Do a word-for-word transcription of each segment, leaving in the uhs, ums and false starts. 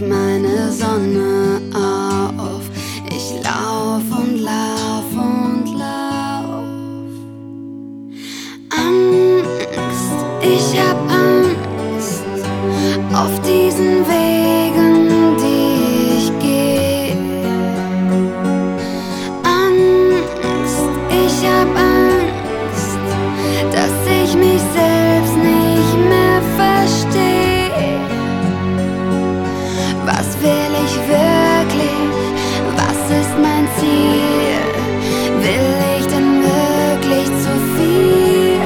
ich meine Sonne auf. Ich lauf und lauf und lauf. Angst, ich hab Angst auf diesen Wegen, die ich geh. Angst, ich hab Angst, dass ich mich selbst nicht mehr versteh. Was will ich wirklich? Was ist mein Ziel? Will ich denn wirklich zu viel?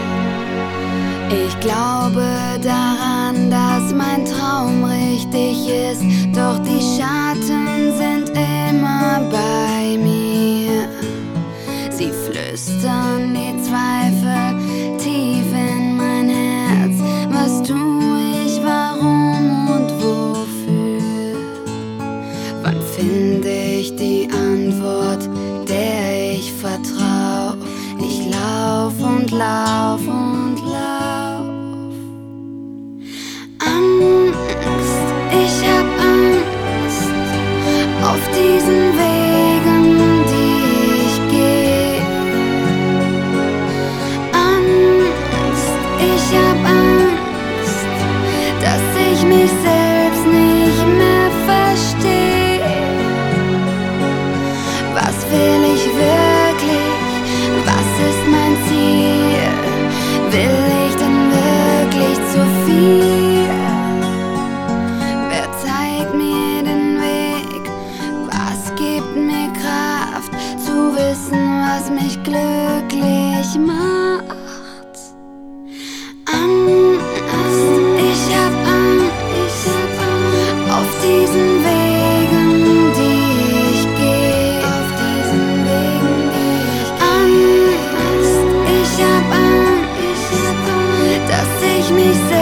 Ich glaube daran, dass mein Traum richtig ist, doch die Schatten sind immer bei mir. Sie flüstern die Zweifel tief in mein Herz. Was tu ich, warum und wofür? Wann finde ich die Antwort, der ich vertrau? Ich lauf und lauf und lauf. Angst, ich hab Angst auf diesen Wegen, die ich geh. Angst, ich hab Angst, dass ich mich selbst nicht mehr versteh. Was will ich wirklich? Was ist mein Ziel? Will ich denn wirklich zu viel? Wer zeigt mir den Weg? Was gibt mir Kraft zu wissen, was mich glücklich macht? Angst, ich hab Angst auf diesen Wegen, die ich geh. Auf diesen Wegen, die ich geh. Angst, ich hab Angst, dass ich mich selbst